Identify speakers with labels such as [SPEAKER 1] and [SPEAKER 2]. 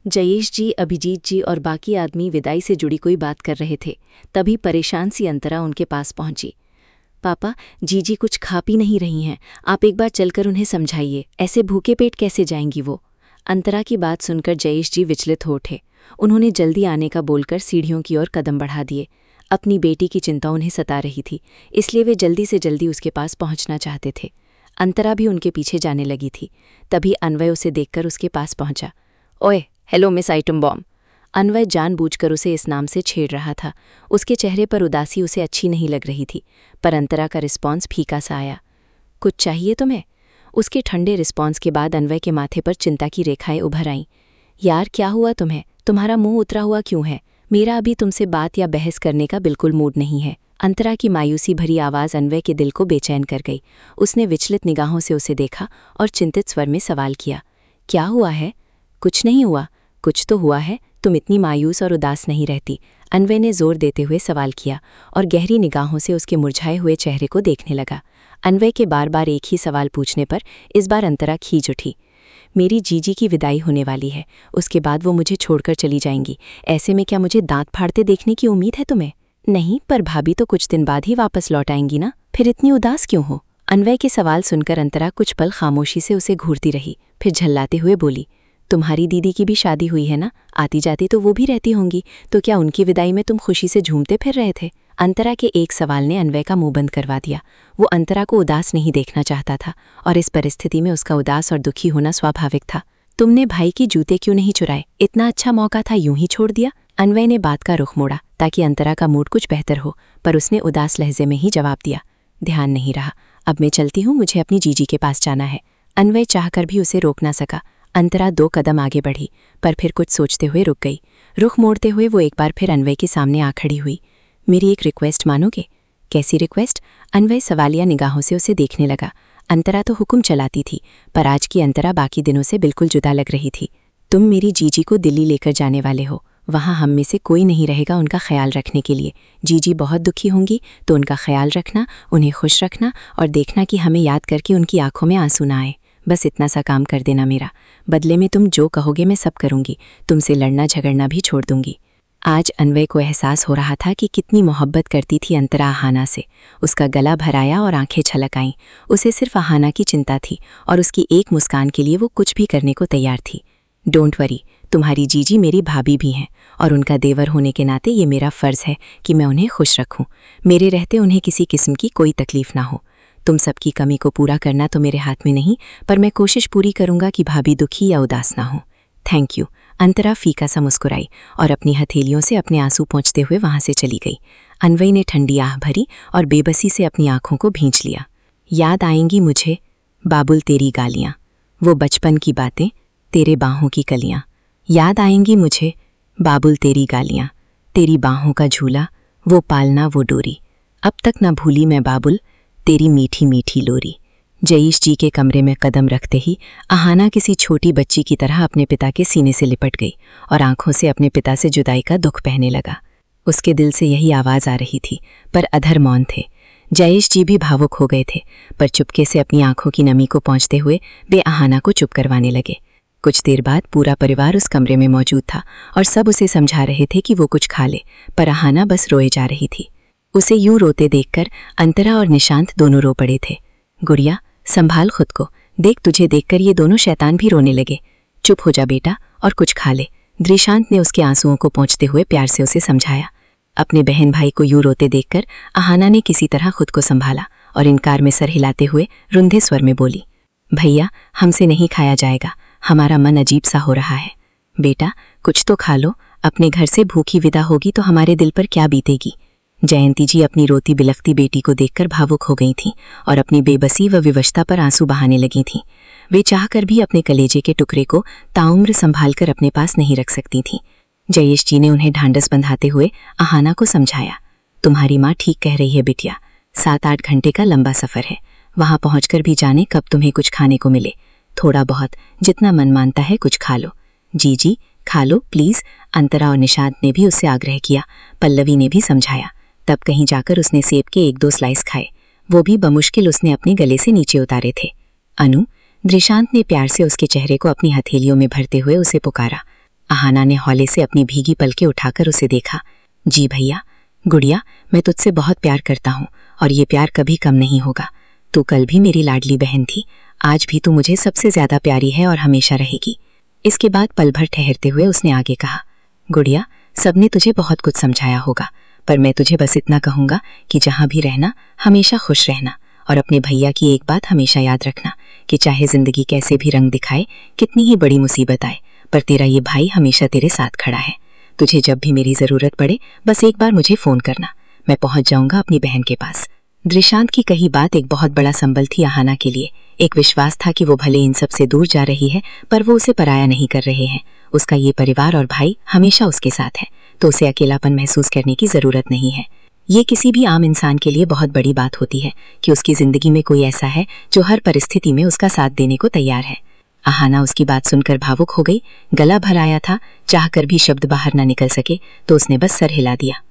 [SPEAKER 1] जयेश जी, अभिजीत जी और बाकी आदमी विदाई से जुड़ी कोई बात कर रहे थे। तभी परेशान सी अंतरा उनके पास पहुंची। पापा, जीजी कुछ खा पी नहीं रही हैं, आप एक बार चलकर उन्हें समझाइए, ऐसे भूखे पेट कैसे जाएंगी वो। अंतरा की बात सुनकर जयेश जी विचलित हो उठे। उन्होंने जल्दी आने का बोलकर सीढ़ियों की ओर कदम बढ़ा दिए। अपनी बेटी की चिंता उन्हें सता रही थी, इसलिए वे जल्दी से जल्दी उसके पास पहुंचना चाहते थे। अंतरा भी उनके पीछे जाने लगी थी। तभी अन्वय उसे देखकर उसके पास पहुंचा। ओए, हेलो मिस आइटम बॉम्ब। अन्वय जानबूझकर उसे इस नाम से छेड़ रहा था। उसके चेहरे पर उदासी उसे अच्छी नहीं लग रही थी, पर अंतरा का रिस्पॉन्स फीका सा आया। कुछ चाहिए तुम्हें? उसके ठंडे रिस्पॉन्स के बाद अन्वय के माथे पर चिंता की रेखाएं उभर आईं। यार, क्या हुआ तुम्हें? तुम्हारा मुंह उतरा हुआ क्यों है? मेरा अभी तुमसे बात या बहस करने का बिल्कुल मूड नहीं है। अंतरा की मायूसी भरी आवाज़ अन्वय के दिल को बेचैन कर गई। उसने विचलित निगाहों से उसे देखा और चिंतित स्वर में सवाल किया, क्या हुआ है? कुछ नहीं हुआ। कुछ तो हुआ है, तुम इतनी मायूस और उदास नहीं रहती। अन्वय ने जोर देते हुए सवाल किया और गहरी निगाहों से उसके मुरझाए हुए चेहरे को देखने लगा। अन्वय के बार बार एक ही सवाल पूछने पर इस बार अंतरा खींच उठी। मेरी जीजी की विदाई होने वाली है, उसके बाद वो मुझे छोड़कर चली जाएंगी। ऐसे में क्या मुझे दांत फाड़ते देखने की उम्मीद है तुम्हें? नहीं, पर भाभी तो कुछ दिन बाद ही वापस लौट आएंगी ना, फिर इतनी उदास क्यों हो? अन्वय के सवाल सुनकर अंतरा कुछ पल खामोशी से उसे घूरती रही, फिर झल्लाते हुए बोली, तुम्हारी दीदी की भी शादी हुई है ना, आती जाती तो वो भी रहती होंगी, तो क्या उनकी विदाई में तुम खुशी से झूमते फिर रहे थे? अंतरा के एक सवाल ने अन्वय का मुंह बंद करवा दिया। वो अंतरा को उदास नहीं देखना चाहता था और इस परिस्थिति में उसका उदास और दुखी होना स्वाभाविक था। तुमने भाई की जूते क्यों नहीं चुराए? इतना अच्छा मौका था, यूं ही छोड़ दिया? अन्वय ने बात का रुख मोड़ा ताकि अंतरा का मूड कुछ बेहतर हो, पर उसने उदास लहजे में ही जवाब दिया, ध्यान नहीं रहा। अब मैं चलती हूँ, मुझे अपनी जीजी के पास जाना है। अन्वय चाहकर भी उसे रोक ना सका। अंतरा 2 कदम आगे बढ़ी, पर फिर कुछ सोचते हुए रुक गई। रुख मोड़ते हुए वो एक बार फिर अन्वय के सामने आ खड़ी हुई। मेरी एक रिक्वेस्ट मानोगे? कैसी रिक्वेस्ट? अन्वय सवालिया निगाहों से उसे देखने लगा। अंतरा तो हुक्म चलाती थी, पर आज की अंतरा बाकी दिनों से बिल्कुल जुदा लग रही थी। तुम मेरी जीजी को दिल्ली लेकर जाने वाले हो, वहाँ हम में से कोई नहीं रहेगा उनका ख्याल रखने के लिए। जीजी बहुत दुखी होंगी, तो उनका ख्याल रखना, उन्हें खुश रखना और देखना कि हमें याद करके उनकी आंखों में आंसू ना आए। बस इतना सा काम कर देना मेरा। बदले में तुम जो कहोगे मैं सब करूंगी, तुमसे लड़ना झगड़ना भी छोड़ दूंगी। आज अन्वय को एहसास हो रहा था कि कितनी मोहब्बत करती थी अंतरा आहाना से। उसका गला भर आया और आंखें छलक आईं। उसे सिर्फ आहाना की चिंता थी और उसकी एक मुस्कान के लिए वो कुछ भी करने को तैयार थी। डोंट वरी, तुम्हारी जीजी मेरी भाभी भी हैं और उनका देवर होने के नाते ये मेरा फ़र्ज़ है कि मैं उन्हें खुश रखूं। मेरे रहते उन्हें किसी किस्म की कोई तकलीफ़ ना हो। तुम सबकी कमी को पूरा करना तो मेरे हाथ में नहीं, पर मैं कोशिश पूरी करूंगा कि भाभी दुखी या उदास ना हो। Thank you. अंतरा फीका सा मुस्कुराई और अपनी हथेलियों से अपने आंसू पोंछते हुए वहां से चली गई। अन्वय ने ठंडी आह भरी और बेबसी से अपनी आंखों को भींच लिया। याद आएंगी मुझे बाबुल तेरी गालियाँ, वो बचपन की बातें, तेरे बाहों की कलियाँ। याद आएंगी मुझे बाबुल तेरी गालियाँ, तेरी बाहों का झूला, वो पालना वो डोरी। अब तक ना भूली मैं बाबुल तेरी मीठी मीठी लोरी। जयेश जी के कमरे में कदम रखते ही आहाना किसी छोटी बच्ची की तरह अपने पिता के सीने से लिपट गई और आंखों से अपने पिता से जुदाई का दुख बहने लगा। उसके दिल से यही आवाज़ आ रही थी, पर अधर मौन थे। जयेश जी भी भावुक हो गए थे, पर चुपके से अपनी आंखों की नमी को पहुंचते हुए वे आहाना को चुप करवाने लगे। कुछ देर बाद पूरा परिवार उस कमरे में मौजूद था और सब उसे समझा रहे थे कि वो कुछ खा ले, पर आहाना बस रोए जा रही थी। उसे यूं रोते देखकर अंतरा और निशांत दोनों रो पड़े थे। गुड़िया, संभाल खुद को, देख तुझे देखकर ये दोनों शैतान भी रोने लगे। चुप हो जा बेटा और कुछ खा ले, द्रिशांत ने उसके आंसुओं को पोंछते हुए प्यार से उसे समझाया। अपने बहन भाई को यूं रोते देखकर आहाना ने किसी तरह खुद को संभाला और इनकार में सर हिलाते हुए रुंधे स्वर में बोली, भैया हमसे नहीं खाया जाएगा, हमारा मन अजीब सा हो रहा है। बेटा कुछ तो खा लो, अपने घर से भूखी विदा होगी तो हमारे दिल पर क्या बीतेगी। जयंती जी अपनी रोती बिलखती बेटी को देखकर भावुक हो गई थीं और अपनी बेबसी व विवशता पर आंसू बहाने लगी थीं। वे चाहकर भी अपने कलेजे के टुकड़े को ताउम्र संभालकर अपने पास नहीं रख सकती थीं। जयेश जी ने उन्हें ढांढस बंधाते हुए आहाना को समझाया, तुम्हारी माँ ठीक कह रही है बिटिया, 7-8 घंटे का लंबा सफ़र है, वहाँ पहुँचकर भी जाने कब तुम्हें कुछ खाने को मिले। थोड़ा बहुत जितना मन मानता है कुछ खा लो। जी खा लो प्लीज़। अंतरा और निशांत ने भी उससे आग्रह किया, पल्लवी ने भी समझाया। तब कहीं जाकर उसने सेब के 1-2 स्लाइस खाए, वो भी बमुश्किल उसने अपने गले से नीचे उतारे थे। अनु, द्रिशांत ने प्यार से उसके चेहरे को अपनी हथेलियों में भरते हुए उसे पुकारा। आहाना ने हौले से अपनी भीगी पलकें उठाकर उसे देखा। जी भैया। गुड़िया, मैं तुझसे बहुत प्यार करता हूँ और ये प्यार कभी कम नहीं होगा। तू कल भी मेरी लाडली बहन थी, आज भी तू मुझे सबसे ज्यादा प्यारी है और हमेशा रहेगी। इसके बाद पल भर ठहरते हुए उसने आगे कहा, गुड़िया, सबने तुझे बहुत कुछ समझाया होगा, पर मैं तुझे बस इतना कहूँगा कि जहाँ भी रहना हमेशा खुश रहना और अपने भैया की एक बात हमेशा याद रखना कि चाहे जिंदगी कैसे भी रंग दिखाए, कितनी ही बड़ी मुसीबत आए, पर तेरा ये भाई हमेशा तेरे साथ खड़ा है। तुझे जब भी मेरी जरूरत पड़े बस एक बार मुझे फोन करना, मैं पहुंच जाऊंगा अपनी बहन के पास। दृशांत की कही बात एक बहुत बड़ा संबल थी आहाना के लिए। एक विश्वास था कि वो भले इन सब से दूर जा रही है, पर वो उसे पराया नहीं कर रहे हैं। उसका ये परिवार और भाई हमेशा उसके साथ है, तो उसे अकेलापन महसूस करने की जरूरत नहीं है। ये किसी भी आम इंसान के लिए बहुत बड़ी बात होती है कि उसकी जिंदगी में कोई ऐसा है जो हर परिस्थिति में उसका साथ देने को तैयार है। आहाना उसकी बात सुनकर भावुक हो गई। गला भर आया था, चाहकर भी शब्द बाहर न निकल सके, तो उसने बस सर हिला दिया।